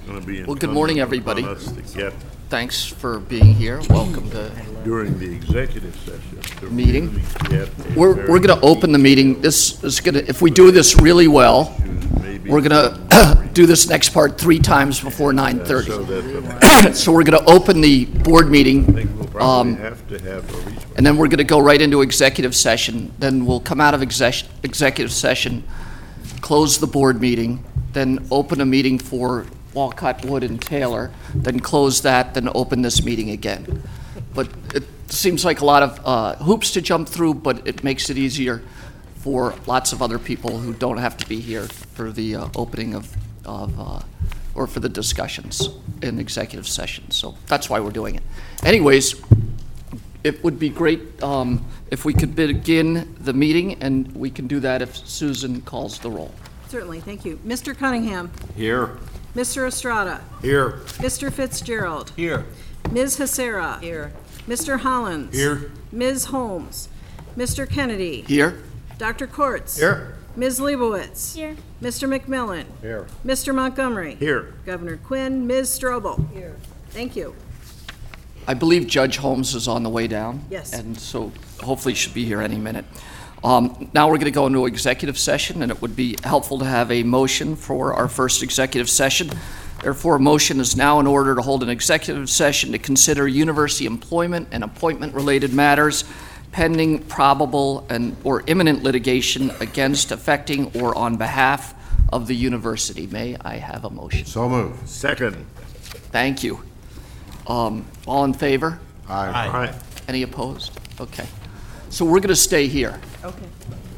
going to be Well, good morning, everybody. on us to get Thanks for being here. Welcome to during the executive session. to Meeting. really get a We're very going to open the meeting. This is going to, if we do this really well, maybe we're going to do this next part 3 times before so 9:30. that the, So we're going to open the board I meeting, think we'll probably have to have at least and then we're going to go right into executive session. Then we'll come out of executive session, close the board meeting, then open a meeting for Walcott, Wood, and Taylor, then close that, then open this meeting again. But it seems like a lot of hoops to jump through, but it makes it easier for lots of other people who don't have to be here for the opening of or for the discussions in executive session. So that's why we're doing it. Anyways, it would be great if we could begin the meeting, and we can do that if Susan calls the roll. Certainly, thank you. Mr. Cunningham. Here. Mr. Estrada. Here. Mr. Fitzgerald. Here. Ms. Hasera. Here. Mr. Hollins. Here. Ms. Holmes. Mr. Kennedy. Here? Dr. Kortz. Here. Ms. Leibowitz. Here. Mr. McMillan. Here. Mr. Montgomery. here. Governor Quinn. Ms. Strobel. Here. Thank you. I believe Judge Holmes is on the way down. Yes. And so hopefully should be here any minute. Now we're going to go into executive session, and it would be helpful to have a motion for our first executive session. Therefore, a motion is now in order to hold an executive session to consider university employment and appointment-related matters pending probable or imminent litigation against, affecting, or on behalf of the university. May I have a motion? So moved. Second. Thank you. All in favor? Aye. Aye. Any opposed? Okay. So we're going to stay here. Okay.